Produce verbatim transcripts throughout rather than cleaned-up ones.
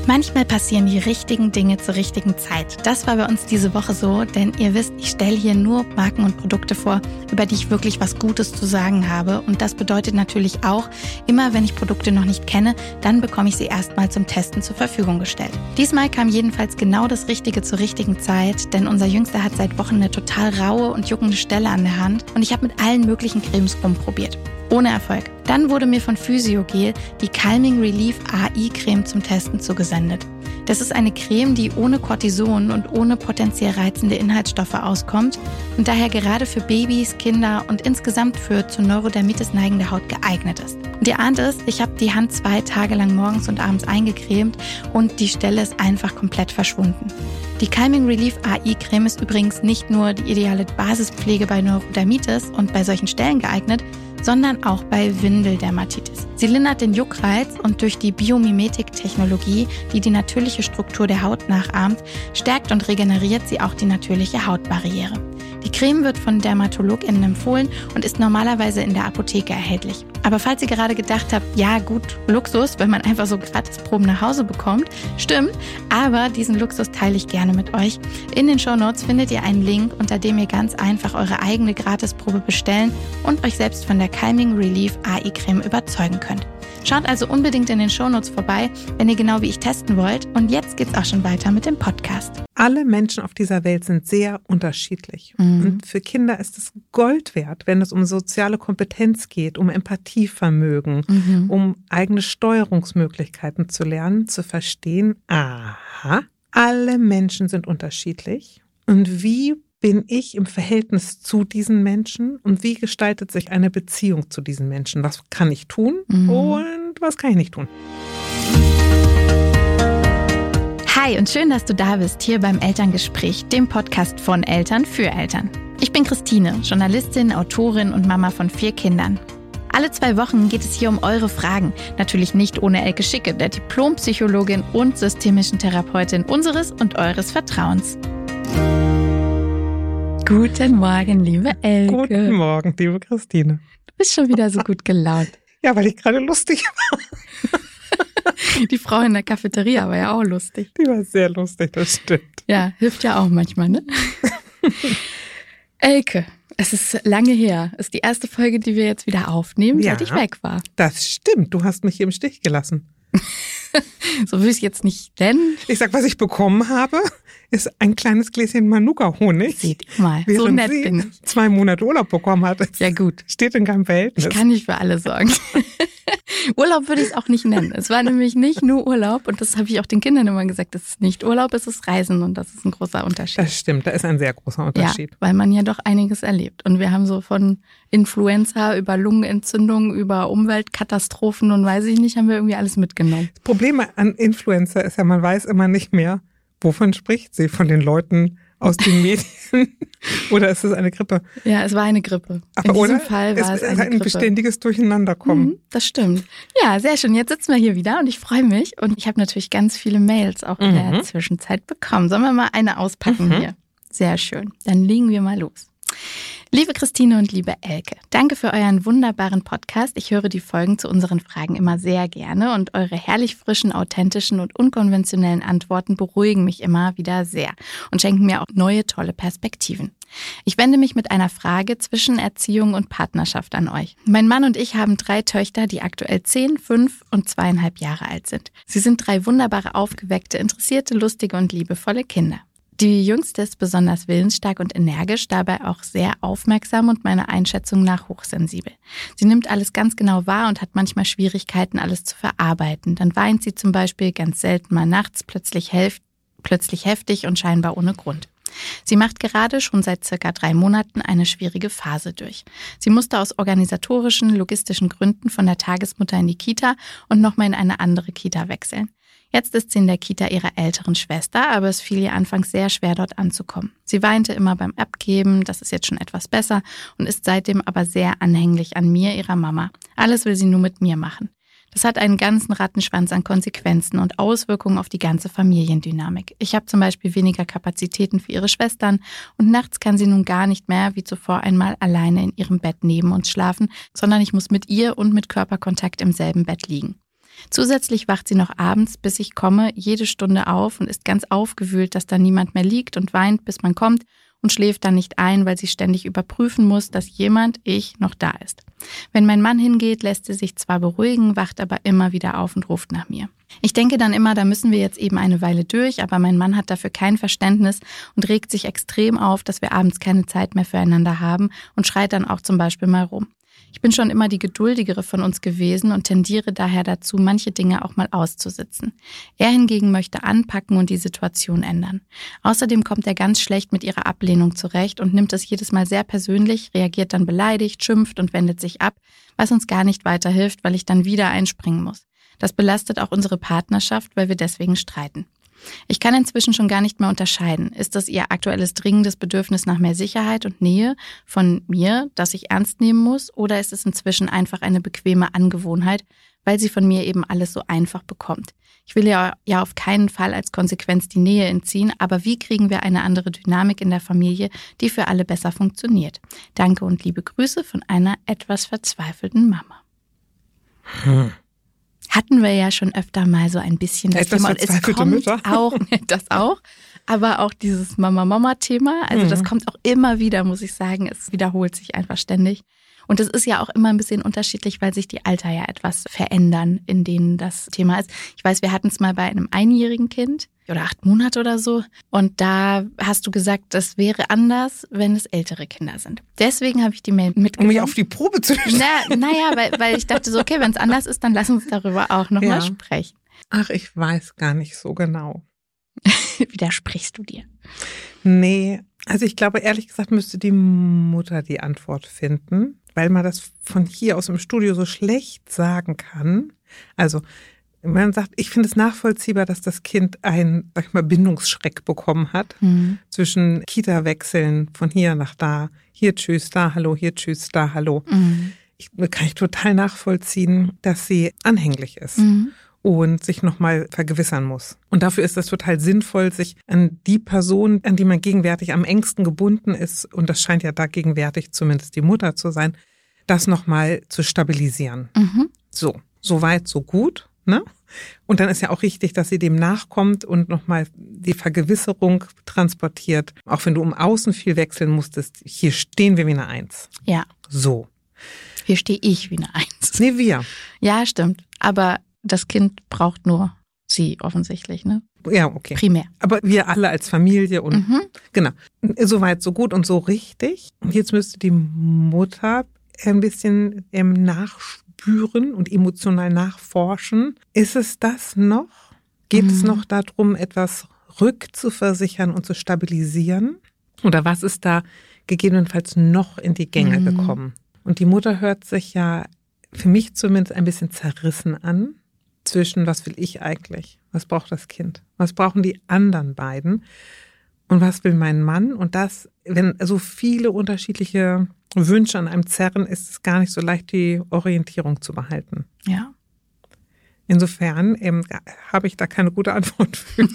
Manchmal passieren die richtigen Dinge zur richtigen Zeit. Das war bei uns diese Woche so, denn ihr wisst, ich stelle hier nur Marken und Produkte vor, über die ich wirklich was Gutes zu sagen habe. Und das bedeutet natürlich auch, immer wenn ich Produkte noch nicht kenne, dann bekomme ich sie erstmal zum Testen zur Verfügung gestellt. Diesmal kam jedenfalls genau das Richtige zur richtigen Zeit, denn unser Jüngster hat seit Wochen eine total raue und juckende Stelle an der Hand und ich habe mit allen möglichen Cremes rumprobiert. Ohne Erfolg. Dann wurde mir von Physiogel die Calming Relief A I-Creme zum Testen zugesendet. Das ist eine Creme, die ohne Cortison und ohne potenziell reizende Inhaltsstoffe auskommt und daher gerade für Babys, Kinder und insgesamt für zur Neurodermitis neigende Haut geeignet ist. Und ihr ahnt es, ich habe die Hand zwei Tage lang morgens und abends eingecremt und die Stelle ist einfach komplett verschwunden. Die Calming Relief A I-Creme ist übrigens nicht nur die ideale Basispflege bei Neurodermitis und bei solchen Stellen geeignet, sondern auch bei Windeldermatitis. Sie lindert den Juckreiz und durch die Biomimetik-Technologie, die die natürliche Struktur der Haut nachahmt, stärkt und regeneriert sie auch die natürliche Hautbarriere. Die Creme wird von DermatologInnen empfohlen und ist normalerweise in der Apotheke erhältlich. Aber falls ihr gerade gedacht habt, ja gut, Luxus, wenn man einfach so Gratisproben nach Hause bekommt, stimmt, aber diesen Luxus teile ich gerne mit euch. In den Shownotes findet ihr einen Link, unter dem ihr ganz einfach eure eigene Gratisprobe bestellen und euch selbst von der Calming Relief A I-Creme überzeugen könnt. Schaut also unbedingt in den Shownotes vorbei, wenn ihr genau wie ich testen wollt. Und jetzt geht's auch schon weiter mit dem Podcast. Alle Menschen auf dieser Welt sind sehr unterschiedlich. Mhm. Und für Kinder ist es Gold wert, wenn es um soziale Kompetenz geht, um Empathievermögen, mhm. um eigene Steuerungsmöglichkeiten zu lernen, zu verstehen, aha, alle Menschen sind unterschiedlich. Und wie bin ich im Verhältnis zu diesen Menschen und wie gestaltet sich eine Beziehung zu diesen Menschen? Was kann ich tun mhm. und was kann ich nicht tun? Hi und schön, dass du da bist, hier beim Elterngespräch, dem Podcast von Eltern für Eltern. Ich bin Christine, Journalistin, Autorin und Mama von vier Kindern. Alle zwei Wochen geht es hier um eure Fragen. Natürlich nicht ohne Elke Schicke, der Diplompsychologin und systemischen Therapeutin unseres und eures Vertrauens. Guten Morgen, liebe Elke. Guten Morgen, liebe Christine. Du bist schon wieder so gut gelaunt. Ja, weil ich gerade lustig war. Die Frau in der Cafeteria war ja auch lustig. Die war sehr lustig, das stimmt. Ja, hilft ja auch manchmal, ne? Elke, es ist lange her. Es ist die erste Folge, die wir jetzt wieder aufnehmen, ja, seit ich weg war. Das stimmt, du hast mich hier im Stich gelassen. So will ich es jetzt nicht nennen. Ich sag, was ich bekommen habe, ist ein kleines Gläschen Manuka-Honig. Seht ihr mal, so nett bin ich. Zwei Monate Urlaub bekommen hat. Das ja gut. Steht in keinem Verhältnis. Ich kann nicht für alle sorgen. Urlaub würde ich es auch nicht nennen. Es war nämlich nicht nur Urlaub und das habe ich auch den Kindern immer gesagt. Das ist nicht Urlaub, es ist Reisen und das ist ein großer Unterschied. Das stimmt, da ist ein sehr großer Unterschied. Ja, weil man ja doch einiges erlebt. Und wir haben so von Influenza über Lungenentzündung, über Umweltkatastrophen und weiß ich nicht, haben wir irgendwie alles mitgenommen. Das Problem an Influenza ist ja, man weiß immer nicht mehr, wovon spricht sie, von den Leuten aus den Medien oder ist es eine Grippe? Ja, es war eine Grippe. Aber in diesem oder? Fall war es, es eine ein Grippe. beständiges Durcheinanderkommen. Mhm, das stimmt. Ja, sehr schön. Jetzt sitzen wir hier wieder und ich freue mich. Und ich habe natürlich ganz viele Mails auch in Mhm. der Zwischenzeit bekommen. Sollen wir mal eine auspacken Mhm. hier? Sehr schön. Dann legen wir mal los. Liebe Christine und liebe Elke, danke für euren wunderbaren Podcast. Ich höre die Folgen zu unseren Fragen immer sehr gerne und eure herrlich frischen, authentischen und unkonventionellen Antworten beruhigen mich immer wieder sehr und schenken mir auch neue, tolle Perspektiven. Ich wende mich mit einer Frage zwischen Erziehung und Partnerschaft an euch. Mein Mann und ich haben drei Töchter, die aktuell zehn, fünf und zweieinhalb Jahre alt sind. Sie sind drei wunderbare, aufgeweckte, interessierte, lustige und liebevolle Kinder. Die Jüngste ist besonders willensstark und energisch, dabei auch sehr aufmerksam und meiner Einschätzung nach hochsensibel. Sie nimmt alles ganz genau wahr und hat manchmal Schwierigkeiten, alles zu verarbeiten. Dann weint sie zum Beispiel ganz selten mal nachts, plötzlich, helf- plötzlich heftig und scheinbar ohne Grund. Sie macht gerade schon seit circa drei Monaten eine schwierige Phase durch. Sie musste aus organisatorischen, logistischen Gründen von der Tagesmutter in die Kita und nochmal in eine andere Kita wechseln. Jetzt ist sie in der Kita ihrer älteren Schwester, aber es fiel ihr anfangs sehr schwer, dort anzukommen. Sie weinte immer beim Abgeben, das ist jetzt schon etwas besser und ist seitdem aber sehr anhänglich an mir, ihrer Mama. Alles will sie nur mit mir machen. Das hat einen ganzen Rattenschwanz an Konsequenzen und Auswirkungen auf die ganze Familiendynamik. Ich habe zum Beispiel weniger Kapazitäten für ihre Schwestern und nachts kann sie nun gar nicht mehr wie zuvor einmal alleine in ihrem Bett neben uns schlafen, sondern ich muss mit ihr und mit Körperkontakt im selben Bett liegen. Zusätzlich wacht sie noch abends, bis ich komme, jede Stunde auf und ist ganz aufgewühlt, dass da niemand mehr liegt und weint, bis man kommt und schläft dann nicht ein, weil sie ständig überprüfen muss, dass jemand, ich, noch da ist. Wenn mein Mann hingeht, lässt sie sich zwar beruhigen, wacht aber immer wieder auf und ruft nach mir. Ich denke dann immer, da müssen wir jetzt eben eine Weile durch, aber mein Mann hat dafür kein Verständnis und regt sich extrem auf, dass wir abends keine Zeit mehr füreinander haben und schreit dann auch zum Beispiel mal rum. Ich bin schon immer die Geduldigere von uns gewesen und tendiere daher dazu, manche Dinge auch mal auszusitzen. Er hingegen möchte anpacken und die Situation ändern. Außerdem kommt er ganz schlecht mit ihrer Ablehnung zurecht und nimmt es jedes Mal sehr persönlich, reagiert dann beleidigt, schimpft und wendet sich ab, was uns gar nicht weiterhilft, weil ich dann wieder einspringen muss. Das belastet auch unsere Partnerschaft, weil wir deswegen streiten. Ich kann inzwischen schon gar nicht mehr unterscheiden. Ist das ihr aktuelles dringendes Bedürfnis nach mehr Sicherheit und Nähe von mir, das ich ernst nehmen muss, oder ist es inzwischen einfach eine bequeme Angewohnheit, weil sie von mir eben alles so einfach bekommt? Ich will ja, ja auf keinen Fall als Konsequenz die Nähe entziehen, aber wie kriegen wir eine andere Dynamik in der Familie, die für alle besser funktioniert? Danke und liebe Grüße von einer etwas verzweifelten Mama. Hm. Hatten wir ja schon öfter mal so ein bisschen das Etwas Thema. Und es kommt Mütter. auch, das auch, aber auch dieses Mama-Mama-Thema. Also mhm. das kommt auch immer wieder, muss ich sagen. Es wiederholt sich einfach ständig. Und es ist ja auch immer ein bisschen unterschiedlich, weil sich die Alter ja etwas verändern, in denen das Thema ist. Ich weiß, wir hatten es mal bei einem einjährigen Kind oder acht Monate oder so. Und da hast du gesagt, das wäre anders, wenn es ältere Kinder sind. Deswegen habe ich die Mail mitgenommen. Um mich auf die Probe zu stellen. Na, naja, weil, weil ich dachte so, okay, wenn es anders ist, dann lass uns darüber auch nochmal ja. mal sprechen. Ach, ich weiß gar nicht so genau. Widersprichst du dir? Nee, also ich glaube, ehrlich gesagt müsste die Mutter die Antwort finden, weil man das von hier aus im Studio so schlecht sagen kann. Also man sagt, ich finde es nachvollziehbar, dass das Kind einen, sag ich mal, Bindungsschreck bekommen hat mhm. zwischen Kita-Wechseln von hier nach da, hier tschüss, da hallo, hier tschüss, da hallo. Mhm. Ich, kann ich total nachvollziehen, dass sie anhänglich ist. Mhm. Und sich nochmal vergewissern muss. Und dafür ist es total sinnvoll, sich an die Person, an die man gegenwärtig am engsten gebunden ist, und das scheint ja da gegenwärtig zumindest die Mutter zu sein, das nochmal zu stabilisieren. Mhm. So, so weit, so gut, ne? Und dann ist ja auch richtig, dass sie dem nachkommt und nochmal die Vergewisserung transportiert. Auch wenn du um Außen viel wechseln musstest, hier stehen wir wie eine Eins. Ja. So. Hier stehe ich wie eine Eins. Nee, wir. Ja, stimmt. Aber das Kind braucht nur sie offensichtlich, ne? Ja, okay. Primär. Aber wir alle als Familie und mhm. genau. Soweit, so gut und so richtig. Und jetzt müsste die Mutter ein bisschen ähm, nachspüren und emotional nachforschen. Ist es das noch? Geht mhm. es noch darum, etwas rückzuversichern und zu stabilisieren? Oder was ist da gegebenenfalls noch in die Gänge mhm. gekommen? Und die Mutter hört sich ja für mich zumindest ein bisschen zerrissen an. Zwischen, was will ich eigentlich? Was braucht das Kind? Was brauchen die anderen beiden? Und was will mein Mann? Und das, wenn so viele unterschiedliche Wünsche an einem zerren, ist es gar nicht so leicht, die Orientierung zu behalten. Ja. Insofern ähm, habe ich da keine gute Antwort für.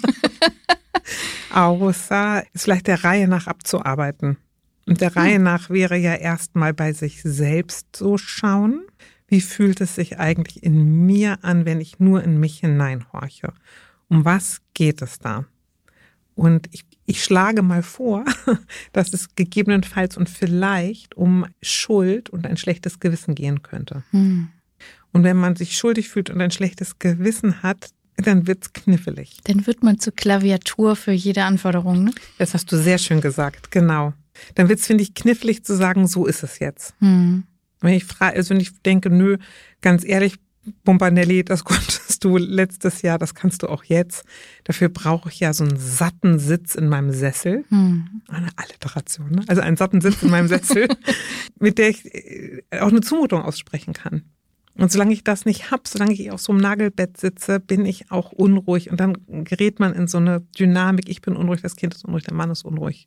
Außer es vielleicht der Reihe nach abzuarbeiten. Und der Reihe hm. nach wäre ja erstmal bei sich selbst so schauen. Wie fühlt es sich eigentlich in mir an, wenn ich nur in mich hineinhorche? Um was geht es da? Und ich, ich schlage mal vor, dass es gegebenenfalls und vielleicht um Schuld und ein schlechtes Gewissen gehen könnte. Hm. Und wenn man sich schuldig fühlt und ein schlechtes Gewissen hat, dann wird's knifflig. Dann wird man zur Klaviatur für jede Anforderung, ne? Das hast du sehr schön gesagt, genau. Dann wird's, finde ich, knifflig zu sagen, so ist es jetzt. Hm. Wenn ich frage, also wenn ich denke, nö, ganz ehrlich, Bombanelli, das konntest du letztes Jahr, das kannst du auch jetzt. Dafür brauche ich ja so einen satten Sitz in meinem Sessel. Hm. Eine Alliteration, ne? Also einen satten Sitz in meinem Sessel, mit der ich auch eine Zumutung aussprechen kann. Und solange ich das nicht habe, solange ich auf so einem Nagelbett sitze, bin ich auch unruhig. Und dann gerät man in so eine Dynamik, ich bin unruhig, das Kind ist unruhig, der Mann ist unruhig.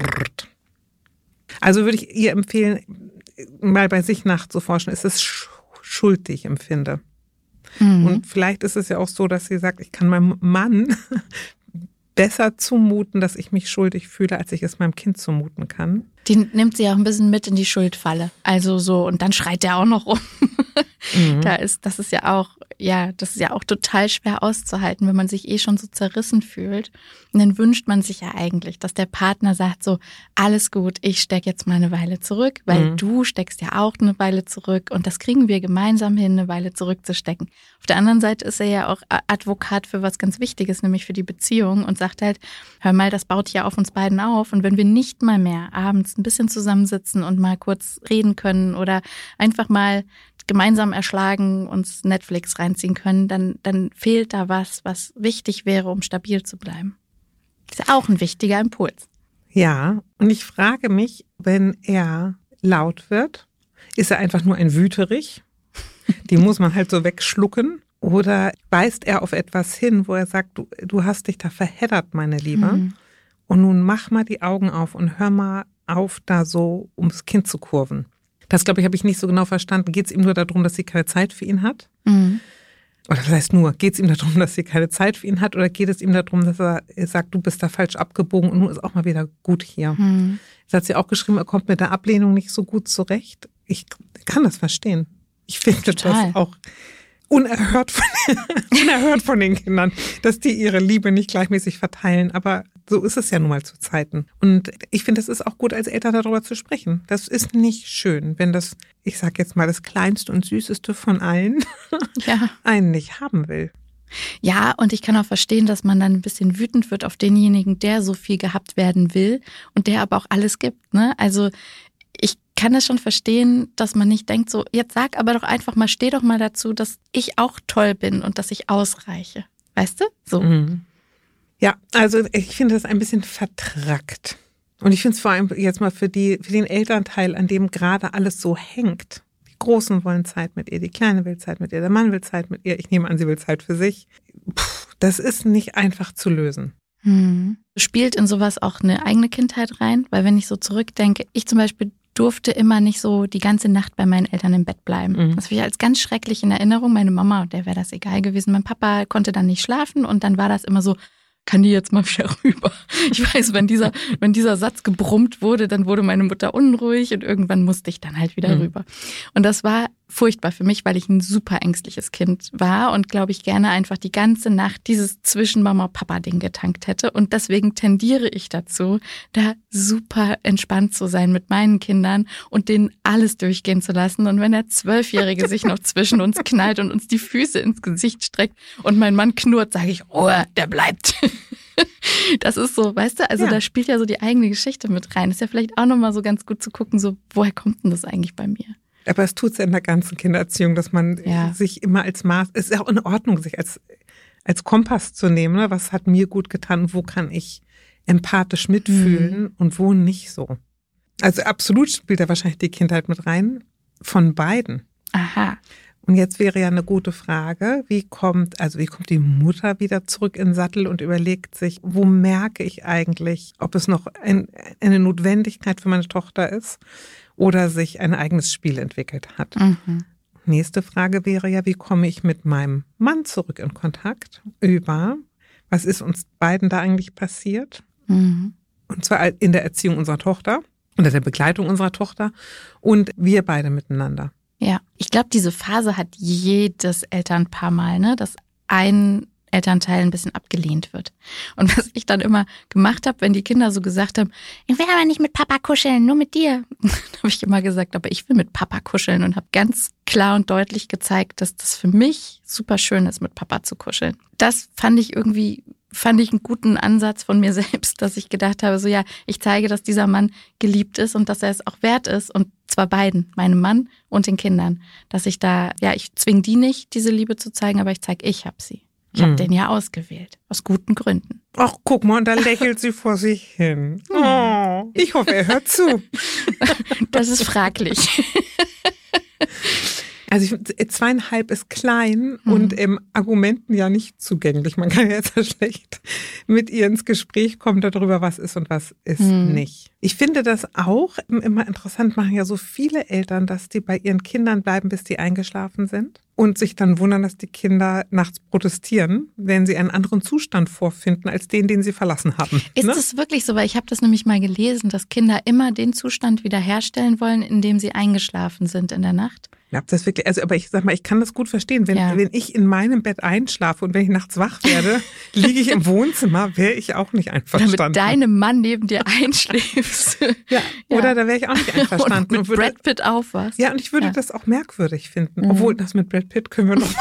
Also würde ich ihr empfehlen, mal bei sich nachzuforschen, ist es Schuld, die ich empfinde. Mhm. Und vielleicht ist es ja auch so, dass sie sagt, ich kann meinem Mann besser zumuten, dass ich mich schuldig fühle, als ich es meinem Kind zumuten kann. Die nimmt sie auch ein bisschen mit in die Schuldfalle. Also so, und dann schreit der auch noch rum. Mhm. Da ist, das ist ja auch, ja, das ist ja auch total schwer auszuhalten, wenn man sich eh schon so zerrissen fühlt. Und dann wünscht man sich ja eigentlich, dass der Partner sagt so, alles gut, ich stecke jetzt mal eine Weile zurück, weil mhm. du steckst ja auch eine Weile zurück und das kriegen wir gemeinsam hin, eine Weile zurückzustecken. Auf der anderen Seite ist er ja auch Advokat für was ganz Wichtiges, nämlich für die Beziehung und sagt halt, hör mal, das baut ja auf uns beiden auf und wenn wir nicht mal mehr abends ein bisschen zusammensitzen und mal kurz reden können oder einfach mal gemeinsam erschlagen, uns Netflix reinziehen können, dann, dann fehlt da was, was wichtig wäre, um stabil zu bleiben. Das ist auch ein wichtiger Impuls. Ja, und ich frage mich, wenn er laut wird, ist er einfach nur ein Wüterich? Die muss man halt so wegschlucken. Oder weist er auf etwas hin, wo er sagt, du, du hast dich da verheddert, meine Liebe. Mhm. Und nun mach mal die Augen auf und hör mal auf, da so ums Kind zu kurven. Das, glaube ich, habe ich nicht so genau verstanden. Geht es ihm nur darum, dass sie keine Zeit für ihn hat? Mhm. Oder das heißt nur, geht es ihm darum, dass sie keine Zeit für ihn hat? Oder geht es ihm darum, dass er sagt, du bist da falsch abgebogen und nun ist auch mal wieder gut hier? Mhm. Jetzt hat sie auch geschrieben, er kommt mit der Ablehnung nicht so gut zurecht. Ich kann das verstehen. Ich finde das auch unerhört von, unerhört von den Kindern, dass die ihre Liebe nicht gleichmäßig verteilen. Aber so ist es ja nun mal zu Zeiten. Und ich finde, es ist auch gut, als Eltern darüber zu sprechen. Das ist nicht schön, wenn das, ich sag jetzt mal, das Kleinste und Süßeste von allen ja. einen nicht haben will. Ja, und ich kann auch verstehen, dass man dann ein bisschen wütend wird auf denjenigen, der so viel gehabt werden will und der aber auch alles gibt, ne? Also ich kann es schon verstehen, dass man nicht denkt so, jetzt sag aber doch einfach mal, steh doch mal dazu, dass ich auch toll bin und dass ich ausreiche. Weißt du? So. Mhm. Ja, also ich finde das ein bisschen vertrackt. Und ich finde es vor allem jetzt mal für die, für den Elternteil, an dem gerade alles so hängt. Die Großen wollen Zeit mit ihr, die Kleine will Zeit mit ihr, der Mann will Zeit mit ihr. Ich nehme an, sie will Zeit für sich. Puh, das ist nicht einfach zu lösen. Hm. Spielt in sowas auch eine eigene Kindheit rein? Weil wenn ich so zurückdenke, ich zum Beispiel durfte immer nicht so die ganze Nacht bei meinen Eltern im Bett bleiben. Mhm. Das habe ich als ganz schrecklich in Erinnerung. Meine Mama, der wäre das egal gewesen. Mein Papa konnte dann nicht schlafen und dann war das immer so, kann die jetzt mal wieder rüber? Ich weiß, wenn dieser, wenn dieser Satz gebrummt wurde, dann wurde meine Mutter unruhig und irgendwann musste ich dann halt wieder mhm. rüber. Und das war furchtbar für mich, weil ich ein super ängstliches Kind war und, glaube ich, gerne einfach die ganze Nacht dieses zwischen Mama und Papa-Ding getankt hätte. Und deswegen tendiere ich dazu, da super entspannt zu sein mit meinen Kindern und denen alles durchgehen zu lassen. Und wenn der Zwölfjährige sich noch zwischen uns knallt und uns die Füße ins Gesicht streckt und mein Mann knurrt, sage ich, oh, der bleibt. Das ist so, weißt du, also ja. Da spielt ja so die eigene Geschichte mit rein. Ist ja vielleicht auch nochmal so ganz gut zu gucken, so, woher kommt denn das eigentlich bei mir? Aber es tut es ja in der ganzen Kindererziehung, dass man ja. sich immer als Maß, es ist ja auch in Ordnung, sich als, als Kompass zu nehmen, ne? Was hat mir gut getan, wo kann ich empathisch mitfühlen mhm. und wo nicht so. Also absolut spielt da wahrscheinlich die Kindheit mit rein, von beiden. Aha. Und jetzt wäre ja eine gute Frage, wie kommt, also wie kommt die Mutter wieder zurück in den Sattel und überlegt sich, wo merke ich eigentlich, ob es noch ein, eine Notwendigkeit für meine Tochter ist oder sich ein eigenes Spiel entwickelt hat. Mhm. Nächste Frage wäre ja, wie komme ich mit meinem Mann zurück in Kontakt über, was ist uns beiden da eigentlich passiert? Mhm. Und zwar in der Erziehung unserer Tochter, unter der Begleitung unserer Tochter und wir beide miteinander. Ja, ich glaube, diese Phase hat jedes Elternpaar mal, ne, dass ein Elternteil ein bisschen abgelehnt wird. Und was ich dann immer gemacht habe, wenn die Kinder so gesagt haben, ich will aber nicht mit Papa kuscheln, nur mit dir, dann habe ich immer gesagt, aber ich will mit Papa kuscheln und habe ganz klar und deutlich gezeigt, dass das für mich super schön ist, mit Papa zu kuscheln. Das fand ich irgendwie, fand ich einen guten Ansatz von mir selbst, dass ich gedacht habe, so ja, ich zeige, dass dieser Mann geliebt ist und dass er es auch wert ist und zwar beiden, meinem Mann und den Kindern, dass ich da, ja, ich zwinge die nicht, diese Liebe zu zeigen, aber ich zeige, ich habe sie. Ich habe mhm. den ja ausgewählt, aus guten Gründen. Ach, guck mal, und da lächelt sie vor sich hin. Oh, ich hoffe, er hört zu. Das ist fraglich. Also ich, zweieinhalb ist klein mhm. und im Argumenten ja nicht zugänglich. Man kann ja jetzt ja schlecht mit ihr ins Gespräch kommen darüber, was ist und was ist mhm. nicht. Ich finde das auch immer interessant, machen ja so viele Eltern, dass die bei ihren Kindern bleiben, bis die eingeschlafen sind und sich dann wundern, dass die Kinder nachts protestieren, wenn sie einen anderen Zustand vorfinden als den, den sie verlassen haben. Ist ne? das wirklich so? Weil ich habe das nämlich mal gelesen, dass Kinder immer den Zustand wiederherstellen wollen, in dem sie eingeschlafen sind in der Nacht. Ja, das wirklich, also aber ich sag mal, ich kann das gut verstehen. Wenn, ja. wenn ich in meinem Bett einschlafe und wenn ich nachts wach werde, liege ich im Wohnzimmer, wäre ich auch nicht einverstanden. Oder mit deinem Mann neben dir einschläfst. ja, ja, oder da wäre ich auch nicht einverstanden. Und mit würde, Brad Pitt aufwachst. Ja, und ich würde ja. das auch merkwürdig finden. Mhm. Obwohl, das mit Brad Pitt können wir noch.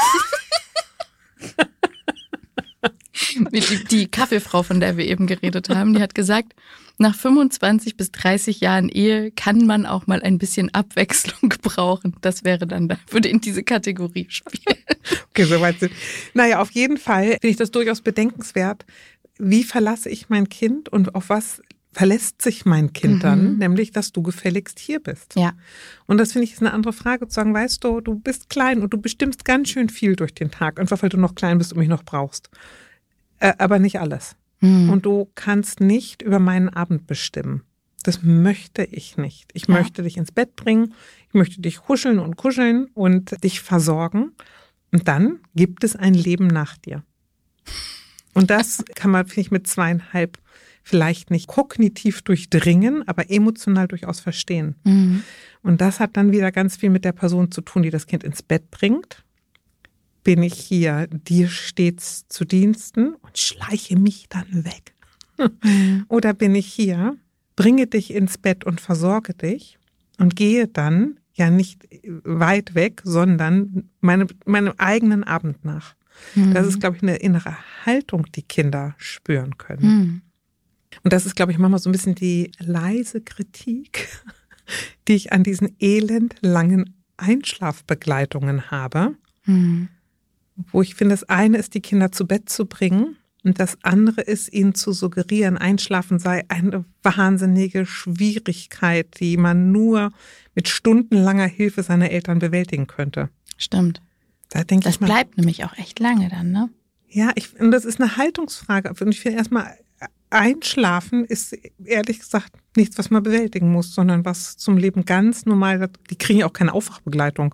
die, die Kaffeefrau, von der wir eben geredet haben, die hat gesagt, nach fünfundzwanzig bis dreißig Jahren Ehe kann man auch mal ein bisschen Abwechslung gebrauchen. Das wäre dann, da würde in diese Kategorie spielen. Okay, soweit sind. Naja, auf jeden Fall finde ich das durchaus bedenkenswert. Wie verlasse ich mein Kind und auf was verlässt sich mein Kind mhm. dann? Nämlich, dass du gefälligst hier bist. Ja. Und das finde ich ist eine andere Frage, zu sagen, weißt du, du bist klein und du bestimmst ganz schön viel durch den Tag, einfach weil du noch klein bist und mich noch brauchst. Äh, aber nicht alles. Mhm. Und du kannst nicht über meinen Abend bestimmen. Das möchte ich nicht. Ich ja. möchte dich ins Bett bringen, ich möchte dich huscheln und kuscheln und dich versorgen. Und dann gibt es ein Leben nach dir. Und das kann man, finde ich, mit zweieinhalb vielleicht nicht kognitiv durchdringen, aber emotional durchaus verstehen. Mhm. Und das hat dann wieder ganz viel mit der Person zu tun, die das Kind ins Bett bringt. Bin ich hier dir stets zu Diensten und schleiche mich dann weg? Mhm. Oder bin ich hier, bringe dich ins Bett und versorge dich und gehe dann ja nicht weit weg, sondern meine, meinem eigenen Abend nach. Mhm. Das ist, glaube ich, eine innere Haltung, die Kinder spüren können. Mhm. Und das ist, glaube ich, manchmal so ein bisschen die leise Kritik, die ich an diesen elendlangen Einschlafbegleitungen habe. Mhm. Wo ich finde, das eine ist, die Kinder zu Bett zu bringen und das andere ist, ihnen zu suggerieren, Einschlafen sei eine wahnsinnige Schwierigkeit, die man nur mit stundenlanger Hilfe seiner Eltern bewältigen könnte. Stimmt. Da denke das ich mal, bleibt nämlich auch echt lange dann, ne? Ja, ich, und das ist eine Haltungsfrage. Und ich finde erstmal, Einschlafen ist ehrlich gesagt nichts, was man bewältigen muss, sondern was zum Leben ganz normal, die kriegen ja auch keine Aufwachbegleitung.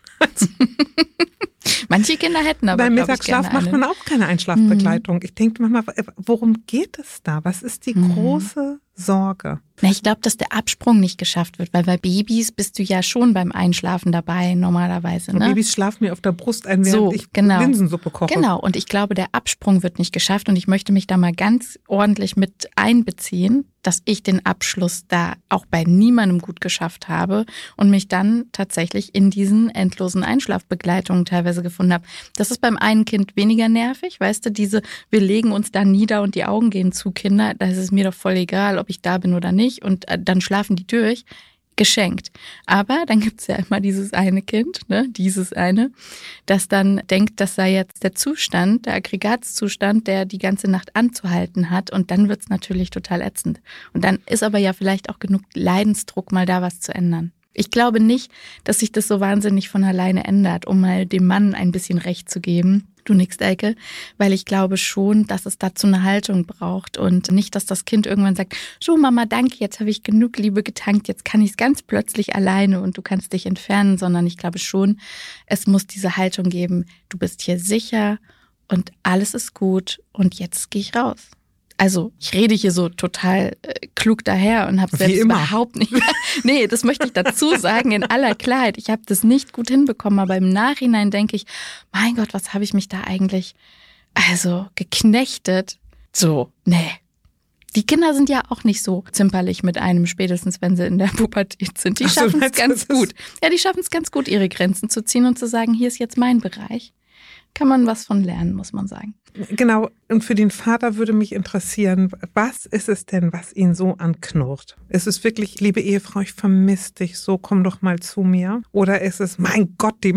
Manche Kinder hätten aber, beim Mittagsschlaf macht man auch keine Einschlafbegleitung. Mhm. Ich denke manchmal, worum geht es da? Was ist die mhm. große Sorge? Na, ich glaube, dass der Absprung nicht geschafft wird, weil bei Babys bist du ja schon beim Einschlafen dabei normalerweise. Ne? Babys schlafen mir auf der Brust ein, während so, ich genau. Linsensuppe koche. Genau, und ich glaube, der Absprung wird nicht geschafft und ich möchte mich da mal ganz ordentlich mit einbeziehen, dass ich den Abschluss da auch bei niemandem gut geschafft habe und mich dann tatsächlich in diesen endlosen Einschlafbegleitungen teilweise gefunden habe. Das ist beim einen Kind weniger nervig, weißt du, diese, wir legen uns da nieder und die Augen gehen zu, Kinder, da ist es mir doch voll egal, ob ich da bin oder nicht und dann schlafen die durch, geschenkt. Aber dann gibt's ja immer dieses eine Kind, ne, dieses eine, das dann denkt, das sei jetzt der Zustand, der Aggregatzustand, der die ganze Nacht anzuhalten hat und dann wird's natürlich total ätzend. Und dann ist aber ja vielleicht auch genug Leidensdruck, mal da was zu ändern. Ich glaube nicht, dass sich das so wahnsinnig von alleine ändert, um mal dem Mann ein bisschen Recht zu geben. Du nix, Elke, weil ich glaube schon, dass es dazu eine Haltung braucht und nicht, dass das Kind irgendwann sagt, so Mama, danke, jetzt habe ich genug Liebe getankt, jetzt kann ich es ganz plötzlich alleine und du kannst dich entfernen, sondern ich glaube schon, es muss diese Haltung geben, du bist hier sicher und alles ist gut und jetzt gehe ich raus. Also ich rede hier so total äh, klug daher und habe selbst überhaupt nicht. Nee, das möchte ich dazu sagen in aller Klarheit. Ich habe das nicht gut hinbekommen, aber im Nachhinein denke ich, mein Gott, was habe ich mich da eigentlich also geknechtet? So, nee. Die Kinder sind ja auch nicht so zimperlich mit einem, spätestens wenn sie in der Pubertät sind. Die schaffen es ganz gut. Ja, die schaffen es ganz gut, ihre Grenzen zu ziehen und zu sagen, hier ist jetzt mein Bereich. Kann man was von lernen, muss man sagen. Genau, und für den Vater würde mich interessieren, was ist es denn, was ihn so anknurrt? Ist es wirklich, liebe Ehefrau, ich vermisse dich so, komm doch mal zu mir? Oder ist es, mein Gott, die,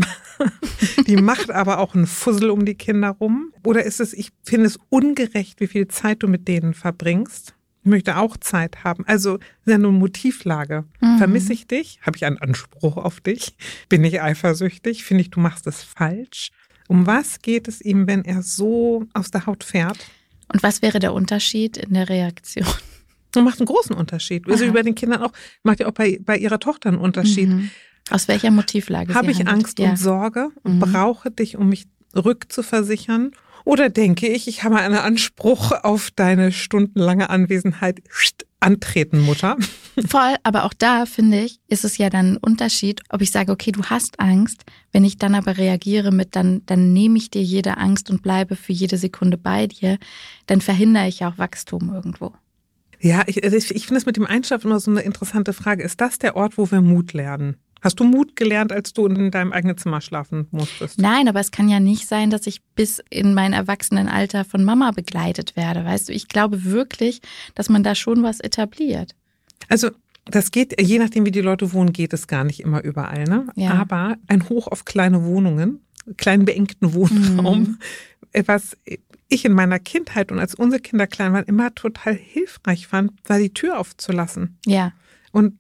die macht aber auch einen Fussel um die Kinder rum? Oder ist es, ich finde es ungerecht, wie viel Zeit du mit denen verbringst? Ich möchte auch Zeit haben. Also, das ist ja nur Motivlage. Mhm. Vermisse ich dich? Habe ich einen Anspruch auf dich? Bin ich eifersüchtig? Finde ich, du machst es falsch? Um was geht es ihm, wenn er so aus der Haut fährt? Und was wäre der Unterschied in der Reaktion? Das macht einen großen Unterschied. Also bei den Kindern auch, macht ja auch bei, bei ihrer Tochter einen Unterschied. Mhm. Aus welcher Motivlage? Habe ich handelt? Angst ja. und Sorge und mhm. brauche dich, um mich rückzuversichern? Oder denke ich, ich habe einen Anspruch auf deine stundenlange Anwesenheit? Antreten, Mutter. Voll, aber auch da, finde ich, ist es ja dann ein Unterschied, ob ich sage, okay, du hast Angst, wenn ich dann aber reagiere mit, dann, dann nehme ich dir jede Angst und bleibe für jede Sekunde bei dir, dann verhindere ich ja auch Wachstum irgendwo. Ja, ich, ich, ich finde es mit dem Einschlafen immer so eine interessante Frage. Ist das der Ort, wo wir Mut lernen? Hast du Mut gelernt, als du in deinem eigenen Zimmer schlafen musstest? Nein, aber es kann ja nicht sein, dass ich bis in mein Erwachsenenalter von Mama begleitet werde. Weißt du, ich glaube wirklich, dass man da schon was etabliert. Also das geht, je nachdem wie die Leute wohnen, geht es gar nicht immer überall. Ne? Ja. Aber ein Hoch auf kleine Wohnungen, kleinen beengten Wohnraum, mhm. was ich in meiner Kindheit und als unsere Kinder klein waren, immer total hilfreich fand, war die Tür aufzulassen. Ja. Und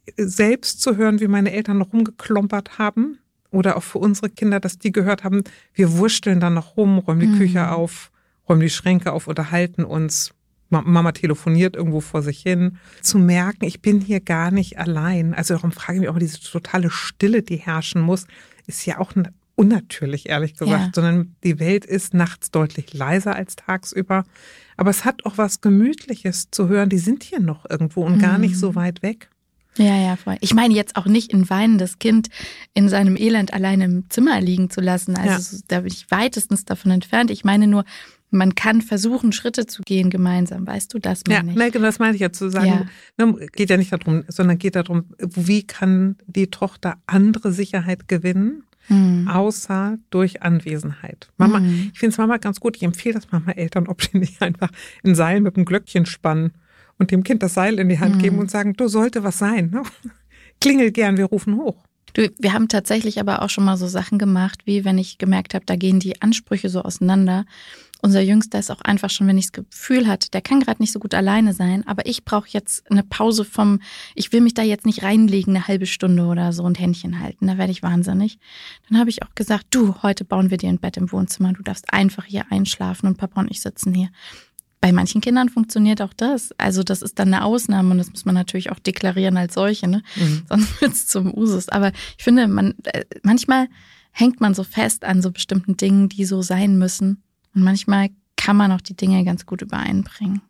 selbst zu hören, wie meine Eltern noch rumgeklompert haben oder auch für unsere Kinder, dass die gehört haben, wir wursteln dann noch rum, räumen die mhm. Küche auf, räumen die Schränke auf, unterhalten uns, Mama telefoniert irgendwo vor sich hin. Zu merken, ich bin hier gar nicht allein. Also darum frage ich mich auch, diese totale Stille, die herrschen muss, ist ja auch unnatürlich, ehrlich gesagt, ja. sondern die Welt ist nachts deutlich leiser als tagsüber. Aber es hat auch was Gemütliches zu hören, die sind hier noch irgendwo und mhm. gar nicht so weit weg. Ja, ja, voll. Ich meine jetzt auch nicht ein weinendes Kind in seinem Elend alleine im Zimmer liegen zu lassen. Also ja. da bin ich weitestens davon entfernt. Ich meine nur, man kann versuchen, Schritte zu gehen gemeinsam. Weißt du, das meine ja, ich. Ja, das meine ich ja zu sagen. Ja. Ne, geht ja nicht darum, sondern geht darum, wie kann die Tochter andere Sicherheit gewinnen, hm. außer durch Anwesenheit. Mama, hm. ich finde es Mama ganz gut. Ich empfehle das Mama Eltern, ob die nicht einfach ein Seil mit einem Glöckchen spannen und dem Kind das Seil in die Hand mhm. geben und sagen, du, sollte was sein. Ne? Klingel gern, wir rufen hoch. Du, wir haben tatsächlich aber auch schon mal so Sachen gemacht, wie wenn ich gemerkt habe, da gehen die Ansprüche so auseinander. Unser Jüngster ist auch einfach schon, wenn ich das Gefühl hatte, der kann gerade nicht so gut alleine sein, aber ich brauche jetzt eine Pause vom, ich will mich da jetzt nicht reinlegen, eine halbe Stunde oder so und Händchen halten, da werde ich wahnsinnig. Dann habe ich auch gesagt, du, heute bauen wir dir ein Bett im Wohnzimmer, du darfst einfach hier einschlafen und Papa und ich sitzen hier. Bei manchen Kindern funktioniert auch das. Also das ist dann eine Ausnahme und das muss man natürlich auch deklarieren als solche, ne? Mhm. Sonst wird es zum Usus. Aber ich finde, man manchmal hängt man so fest an so bestimmten Dingen, die so sein müssen. Und manchmal kann man auch die Dinge ganz gut übereinbringen.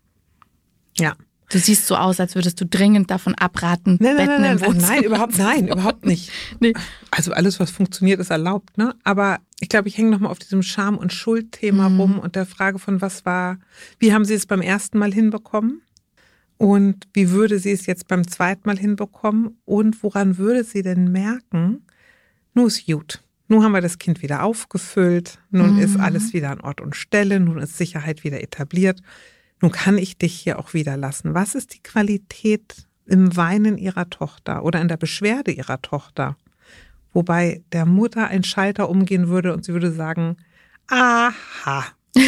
Ja. Du siehst so aus, als würdest du dringend davon abraten, nein, nein, Betten nein, im Wohnzimmer. Nein, überhaupt, nein, überhaupt nicht. Nee. Also alles, was funktioniert, ist erlaubt, ne? Aber ich glaube, ich hänge nochmal auf diesem Scham- und Schuldthema mhm. rum und der Frage von, was war, wie haben Sie es beim ersten Mal hinbekommen? Und wie würde sie es jetzt beim zweiten Mal hinbekommen? Und woran würde sie denn merken, nun ist gut. Nun haben wir das Kind wieder aufgefüllt, nun mhm. ist alles wieder an Ort und Stelle, nun ist Sicherheit wieder etabliert. Nun kann ich dich hier auch wieder lassen. Was ist die Qualität im Weinen ihrer Tochter oder in der Beschwerde ihrer Tochter? Wobei der Mutter ein Schalter umgehen würde und sie würde sagen, aha,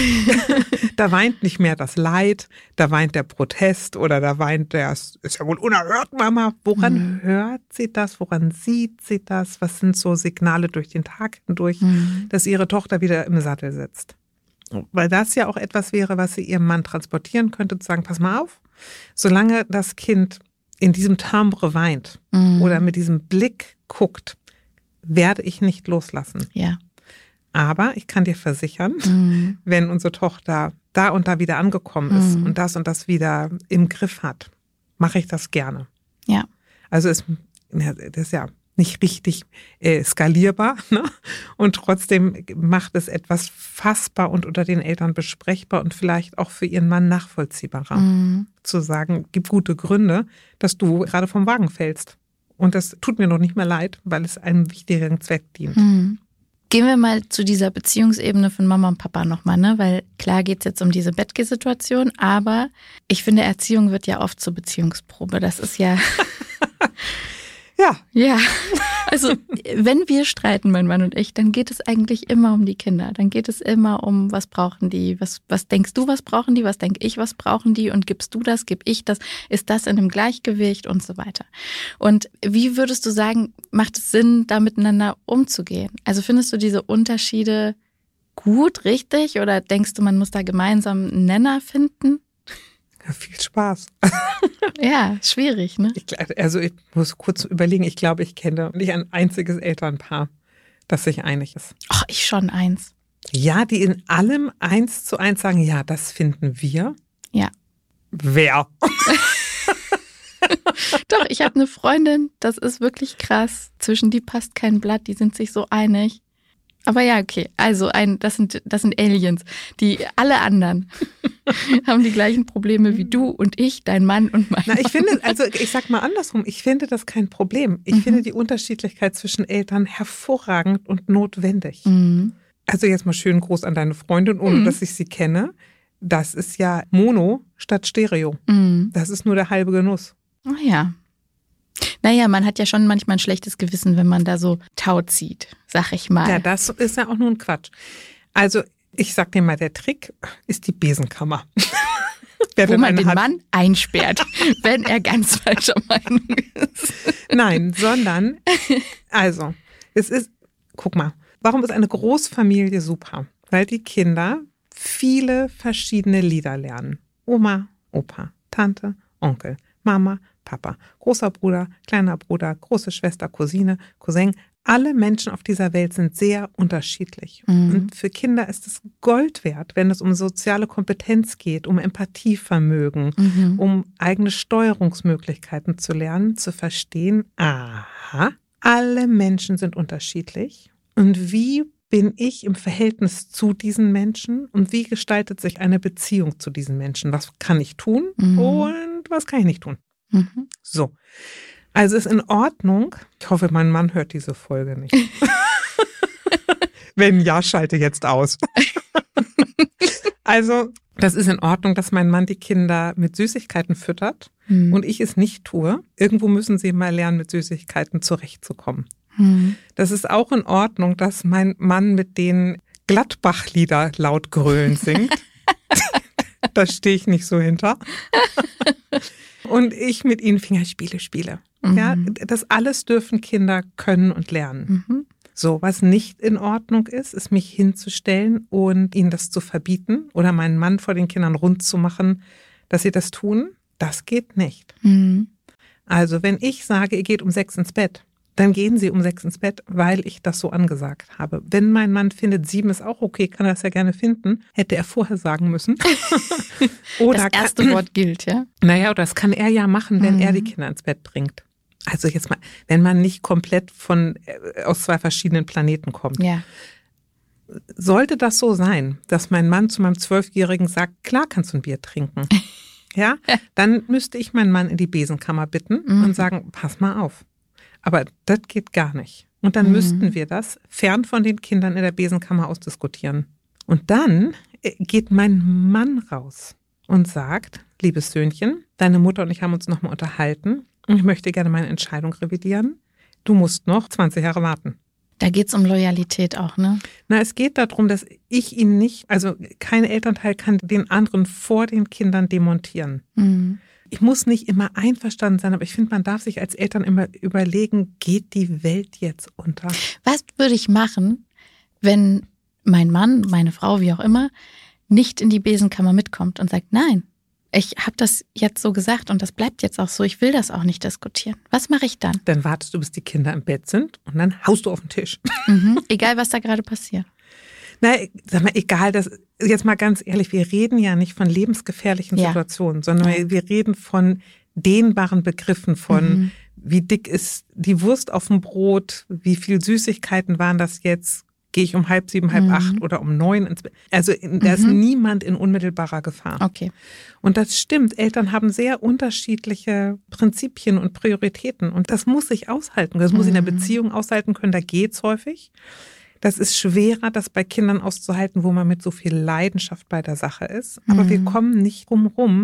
da weint nicht mehr das Leid, da weint der Protest oder da weint der, ist ja wohl unerhört, Mama. Woran mhm. hört sie das? Woran sieht sie das? Was sind so Signale durch den Tag hindurch, mhm. dass ihre Tochter wieder im Sattel sitzt? Weil das ja auch etwas wäre, was sie ihrem Mann transportieren könnte, zu sagen, pass mal auf, solange das Kind in diesem Timbre weint mhm. oder mit diesem Blick guckt, werde ich nicht loslassen. Ja. Aber ich kann dir versichern, mhm. wenn unsere Tochter da und da wieder angekommen ist mhm. und das und das wieder im Griff hat, mache ich das gerne. Ja. Also es, das ist ja nicht richtig äh, skalierbar, ne? Und trotzdem macht es etwas fassbar und unter den Eltern besprechbar und vielleicht auch für ihren Mann nachvollziehbarer. Mhm. Zu sagen, gibt gute Gründe, dass du gerade vom Wagen fällst. Und das tut mir noch nicht mehr leid, weil es einem wichtigeren Zweck dient. Mhm. Gehen wir mal zu dieser Beziehungsebene von Mama und Papa nochmal, ne? Weil klar geht es jetzt um diese Bettgeh-Situation, aber ich finde, Erziehung wird ja oft zur Beziehungsprobe. Das ist ja... Ja. Ja, also wenn wir streiten, mein Mann und ich, dann geht es eigentlich immer um die Kinder. Dann geht es immer um, was brauchen die, was, was denkst du, was brauchen die, was denke ich, was brauchen die und gibst du das, gib ich das, ist das in einem Gleichgewicht und so weiter. Und wie würdest du sagen, macht es Sinn, da miteinander umzugehen? Also findest du diese Unterschiede gut, richtig oder denkst du, man muss da gemeinsam einen Nenner finden? Ja, viel Spaß. Ja, schwierig, ne? Ich, also ich muss kurz überlegen, ich glaube, ich kenne nicht ein einziges Elternpaar, das sich einig ist. Ach, ich schon eins. Ja, die in allem eins zu eins sagen, ja, das finden wir. Ja. Wer? Doch, ich habe eine Freundin, das ist wirklich krass. Zwischen die passt kein Blatt, die sind sich so einig. Aber ja, okay, also ein, das sind, das sind Aliens. Die alle anderen haben die gleichen Probleme wie du und ich, dein Mann und mein Na, ich Mann. finde, also ich sag mal andersrum, ich finde das kein Problem. Ich mhm. finde die Unterschiedlichkeit zwischen Eltern hervorragend und notwendig. Mhm. Also jetzt mal schön groß an deine Freundin, ohne mhm. dass ich sie kenne. Das ist ja Mono statt Stereo. Mhm. Das ist nur der halbe Genuss. Ach ja. Naja, man hat ja schon manchmal ein schlechtes Gewissen, wenn man da so Tau zieht, sag ich mal. Ja, das ist ja auch nur ein Quatsch. Also ich sag dir mal, der Trick ist die Besenkammer. Wo man den hat. Mann einsperrt, wenn er ganz falscher Meinung ist. Nein, sondern, also, es ist, guck mal, warum ist eine Großfamilie super? Weil die Kinder viele verschiedene Lieder lernen. Oma, Opa, Tante, Onkel, Mama, Papa, großer Bruder, kleiner Bruder, große Schwester, Cousine, Cousin. Alle Menschen auf dieser Welt sind sehr unterschiedlich. Mhm. Und für Kinder ist es Gold wert, wenn es um soziale Kompetenz geht, um Empathievermögen, mhm. um eigene Steuerungsmöglichkeiten zu lernen, zu verstehen, aha, alle Menschen sind unterschiedlich. Und wie bin ich im Verhältnis zu diesen Menschen und wie gestaltet sich eine Beziehung zu diesen Menschen? Was kann ich tun mhm. und was kann ich nicht tun? Mhm. So, also ist in Ordnung. Ich hoffe, mein Mann hört diese Folge nicht. Wenn ja, schalte jetzt aus. Also, das ist in Ordnung, dass mein Mann die Kinder mit Süßigkeiten füttert mhm. und ich es nicht tue. Irgendwo müssen sie mal lernen, mit Süßigkeiten zurechtzukommen. Mhm. Das ist auch in Ordnung, dass mein Mann mit den Gladbach-Lieder laut grölen singt. Da stehe ich nicht so hinter. Und ich mit ihnen Fingerspiele spiele. Mhm. Ja, das alles dürfen Kinder können und lernen. Mhm. So, was nicht in Ordnung ist, ist mich hinzustellen und ihnen das zu verbieten oder meinen Mann vor den Kindern rund zu machen, dass sie das tun. Das geht nicht. Mhm. Also, wenn ich sage, ihr geht um sechs ins Bett, dann gehen sie um sechs ins Bett, weil ich das so angesagt habe. Wenn mein Mann findet, sieben ist auch okay, kann er das ja gerne finden, hätte er vorher sagen müssen. Oder das erste kann, Wort gilt, ja? Naja, das kann er ja machen, wenn mhm. er die Kinder ins Bett bringt. Also jetzt mal, wenn man nicht komplett von aus zwei verschiedenen Planeten kommt. Ja. Sollte das so sein, dass mein Mann zu meinem Zwölfjährigen sagt, klar kannst du ein Bier trinken, ja, dann müsste ich meinen Mann in die Besenkammer bitten mhm. und sagen, pass mal auf. Aber das geht gar nicht. Und dann mhm. müssten wir das fern von den Kindern in der Besenkammer ausdiskutieren. Und dann geht mein Mann raus und sagt, liebes Söhnchen, deine Mutter und ich haben uns nochmal unterhalten und ich möchte gerne meine Entscheidung revidieren. Du musst noch zwanzig Jahre warten. Da geht's um Loyalität auch, ne? Na, es geht darum, dass ich ihn nicht, also kein Elternteil kann den anderen vor den Kindern demontieren. Mhm. Ich muss nicht immer einverstanden sein, aber ich finde, man darf sich als Eltern immer überlegen, geht die Welt jetzt unter? Was würde ich machen, wenn mein Mann, meine Frau, wie auch immer, nicht in die Besenkammer mitkommt und sagt, nein, ich habe das jetzt so gesagt und das bleibt jetzt auch so, ich will das auch nicht diskutieren. Was mache ich dann? Dann wartest du, bis die Kinder im Bett sind und dann haust du auf den Tisch. Mhm, egal, was da gerade passiert. Na, sag mal, egal, das, jetzt mal ganz ehrlich, wir reden ja nicht von lebensgefährlichen ja. Situationen, sondern ja. wir reden von dehnbaren Begriffen von, mhm. wie dick ist die Wurst auf dem Brot, wie viel Süßigkeiten waren das jetzt, gehe ich um halb sieben, halb mhm. acht oder um neun ins Bett. Also da mhm. ist niemand in unmittelbarer Gefahr. Okay. Und das stimmt, Eltern haben sehr unterschiedliche Prinzipien und Prioritäten und das muss sich aushalten. Das muss mhm. in der Beziehung aushalten können, da geht's häufig. Das ist schwerer, das bei Kindern auszuhalten, wo man mit so viel Leidenschaft bei der Sache ist. Aber mhm. wir kommen nicht drum rum,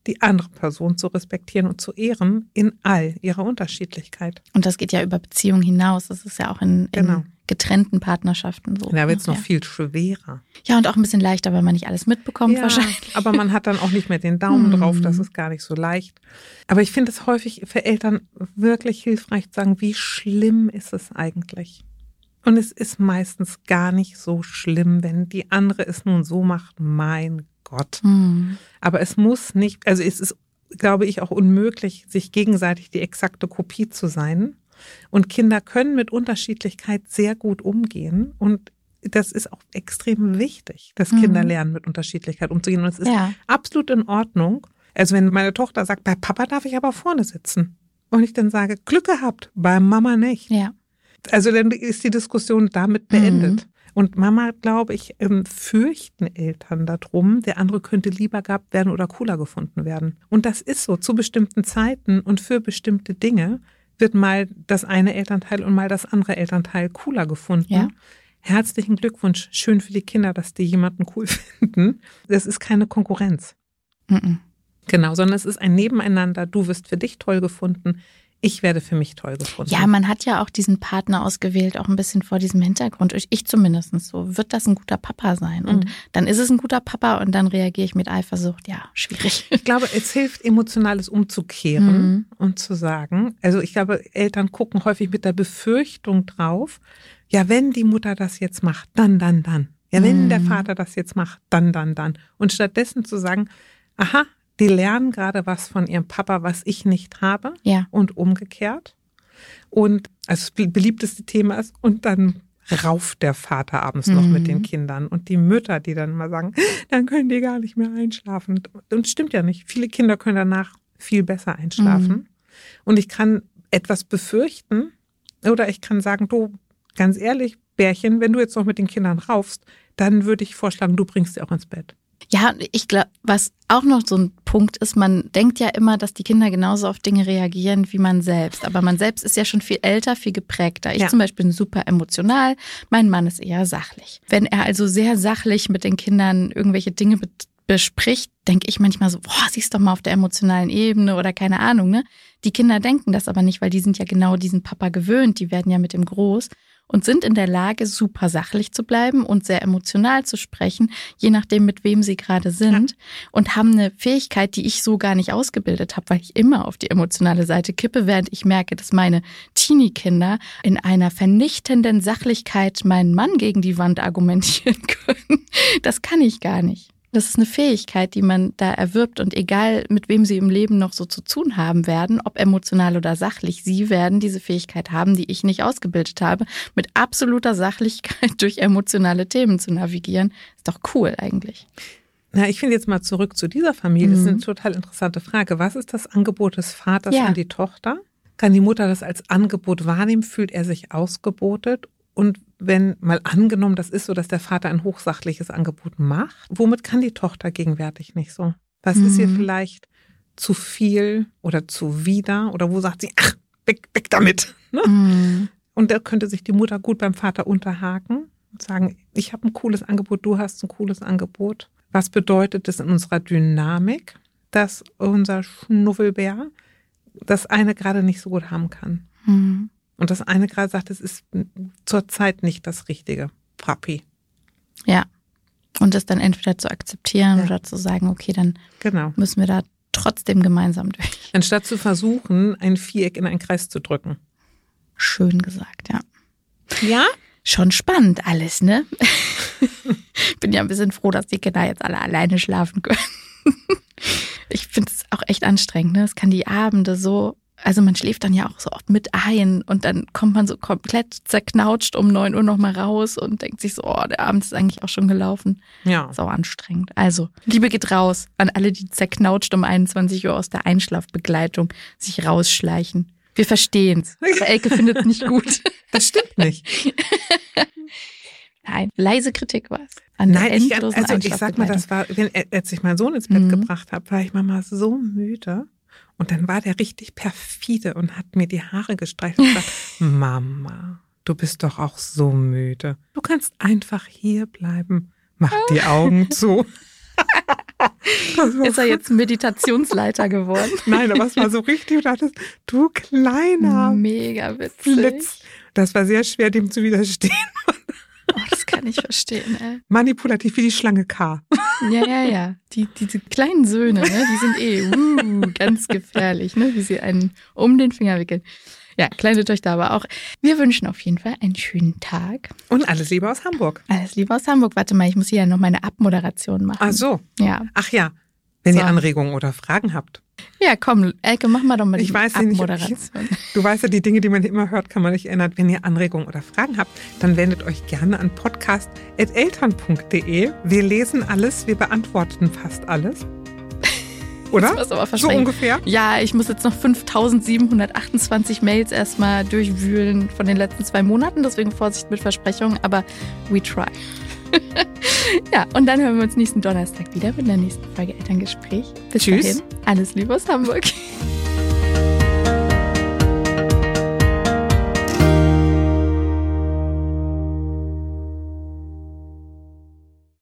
die andere Person zu respektieren und zu ehren in all ihrer Unterschiedlichkeit. Und das geht ja über Beziehungen hinaus. Das ist ja auch in, genau. in getrennten Partnerschaften so. Da wird es noch ja. viel schwerer. Ja, und auch ein bisschen leichter, weil man nicht alles mitbekommt ja, wahrscheinlich. Aber man hat dann auch nicht mehr den Daumen hm. drauf, das ist gar nicht so leicht. Aber ich finde es häufig für Eltern wirklich hilfreich zu sagen, wie schlimm ist es eigentlich? Und es ist meistens gar nicht so schlimm, wenn die andere es nun so macht, mein Gott. Hm. Aber es muss nicht, also es ist, glaube ich, auch unmöglich, sich gegenseitig die exakte Kopie zu sein. Und Kinder können mit Unterschiedlichkeit sehr gut umgehen. Und das ist auch extrem wichtig, dass hm. Kinder lernen, mit Unterschiedlichkeit umzugehen. Und es ist ja. absolut in Ordnung. Also wenn meine Tochter sagt, bei Papa darf ich aber vorne sitzen. Und ich dann sage, Glück gehabt, bei Mama nicht. Ja. Also dann ist die Diskussion damit beendet. Mhm. Und Mama, glaube ich, fürchten Eltern darum, der andere könnte lieber gehabt werden oder cooler gefunden werden. Und das ist so, zu bestimmten Zeiten und für bestimmte Dinge wird mal das eine Elternteil und mal das andere Elternteil cooler gefunden. Ja. Herzlichen Glückwunsch, schön für die Kinder, dass die jemanden cool finden. Das ist keine Konkurrenz. Mhm. Genau, sondern es ist ein Nebeneinander. Du wirst für dich toll gefunden. Ich werde für mich toll gefunden. Ja, man hat ja auch diesen Partner ausgewählt, auch ein bisschen vor diesem Hintergrund. Ich zumindest so. Wird das ein guter Papa sein? Und mhm. dann ist es ein guter Papa und dann reagiere ich mit Eifersucht. Ja, schwierig. Ich glaube, es hilft, Emotionales umzukehren mhm. und zu sagen, also ich glaube, Eltern gucken häufig mit der Befürchtung drauf, ja, wenn die Mutter das jetzt macht, dann, dann, dann. Ja, wenn mhm. der Vater das jetzt macht, dann, dann, dann. Und stattdessen zu sagen, aha, die lernen gerade was von ihrem Papa, was ich nicht habe ja. und umgekehrt. Und also das beliebteste Thema ist, und dann rauft der Vater abends mhm. noch mit den Kindern. Und die Mütter, die dann mal sagen, dann können die gar nicht mehr einschlafen. Und stimmt ja nicht. Viele Kinder können danach viel besser einschlafen. Mhm. Und ich kann etwas befürchten oder ich kann sagen, du, ganz ehrlich, Bärchen, wenn du jetzt noch mit den Kindern raufst, dann würde ich vorschlagen, du bringst sie auch ins Bett. Ja, ich glaube, was auch noch so ein Punkt ist, man denkt ja immer, dass die Kinder genauso auf Dinge reagieren wie man selbst. Aber man selbst ist ja schon viel älter, viel geprägter. Ich ja. zum Beispiel bin super emotional, mein Mann ist eher sachlich. Wenn er also sehr sachlich mit den Kindern irgendwelche Dinge be- bespricht, denke ich manchmal so, boah, siehst doch mal auf der emotionalen Ebene oder keine Ahnung, ne? Die Kinder denken das aber nicht, weil die sind ja genau diesen Papa gewöhnt, die werden ja mit ihm groß. Und sind in der Lage, super sachlich zu bleiben und sehr emotional zu sprechen, je nachdem, mit wem sie gerade sind. Ja. Und haben eine Fähigkeit, die ich so gar nicht ausgebildet habe, weil ich immer auf die emotionale Seite kippe, während ich merke, dass meine Teenie-Kinder in einer vernichtenden Sachlichkeit meinen Mann gegen die Wand argumentieren können. Das kann ich gar nicht. Das ist eine Fähigkeit, die man da erwirbt und egal, mit wem sie im Leben noch so zu tun haben werden, ob emotional oder sachlich, sie werden diese Fähigkeit haben, die ich nicht ausgebildet habe, mit absoluter Sachlichkeit durch emotionale Themen zu navigieren. Ist doch cool eigentlich. Na, ich finde jetzt mal zurück zu dieser Familie. Das ist eine total interessante Frage. Was ist das Angebot des Vaters ja. an die Tochter? Kann die Mutter das als Angebot wahrnehmen? Fühlt er sich ausgebotet? Und wenn mal angenommen, das ist so, dass der Vater ein hochsachliches Angebot macht, womit kann die Tochter gegenwärtig nicht so? Was mhm. ist ihr vielleicht zu viel oder zu wider? Oder wo sagt sie, ach, weg, weg damit. Ne? Mhm. Und da könnte sich die Mutter gut beim Vater unterhaken und sagen, ich habe ein cooles Angebot, du hast ein cooles Angebot. Was bedeutet es in unserer Dynamik, dass unser Schnuffelbär das eine gerade nicht so gut haben kann? Mhm. Und das eine gerade sagt, es ist zurzeit nicht das Richtige, Papi. Ja, und das dann entweder zu akzeptieren ja. oder zu sagen, okay, dann genau. müssen wir da trotzdem gemeinsam durch. Anstatt zu versuchen, ein Viereck in einen Kreis zu drücken. Schön gesagt, ja. Ja? Schon spannend alles, ne? Bin ja ein bisschen froh, dass die Kinder jetzt alle alleine schlafen können. Ich finde es auch echt anstrengend, ne? Es kann die Abende so... Also man schläft dann ja auch so oft mit ein und dann kommt man so komplett zerknautscht um neun Uhr nochmal raus und denkt sich so, oh, der Abend ist eigentlich auch schon gelaufen. Ja. Sau anstrengend. Also, Liebe geht raus an alle, die zerknautscht um einundzwanzig Uhr aus der Einschlafbegleitung sich rausschleichen. Wir verstehen's. Aber Elke findet es nicht gut. Das stimmt nicht. Nein, leise Kritik war es. An Nein, ich, also ich sag mal, das war, als ich meinen Sohn ins Bett mhm. gebracht habe, war ich manchmal so müde. Und dann war der richtig perfide und hat mir die Haare gestreicht und gesagt, Mama, du bist doch auch so müde. Du kannst einfach hier bleiben. Mach die Augen zu. Ist er jetzt Meditationsleiter geworden? Nein, aber es war so richtig, du dachtest, du kleiner Mega witzig. Blitz. Das war sehr schwer, dem zu widerstehen. Oh, das kann ich verstehen, ey. Manipulativ wie die Schlange K. Ja, ja, ja. Die, diese kleinen Söhne, ne, die sind eh uh, ganz gefährlich, ne, wie sie einen um den Finger wickeln. Ja, kleine Töchter aber auch. Wir wünschen auf jeden Fall einen schönen Tag. Und alles Liebe aus Hamburg. Alles Liebe aus Hamburg. Warte mal, ich muss hier ja noch meine Abmoderation machen. Ach so. Ja. Ach ja, wenn So. ihr Anregungen oder Fragen habt. Ja, komm, Elke, mach mal doch mal die Ich weiß nicht, Abmoderation. du weißt ja, die Dinge, die man immer hört, kann man nicht ändern. Wenn ihr Anregungen oder Fragen habt, dann wendet euch gerne an podcast at eltern punkt de. Wir lesen alles, wir beantworten fast alles. Oder? Das war's aber So verschwenden. ungefähr? Ja, ich muss jetzt noch fünftausendsiebenhundertachtundzwanzig Mails erstmal durchwühlen von den letzten zwei Monaten. Deswegen Vorsicht mit Versprechungen, aber we try. Ja, und dann hören wir uns nächsten Donnerstag wieder mit der nächsten Folge Elterngespräch. Bis Tschüss. dahin, alles Liebe aus Hamburg.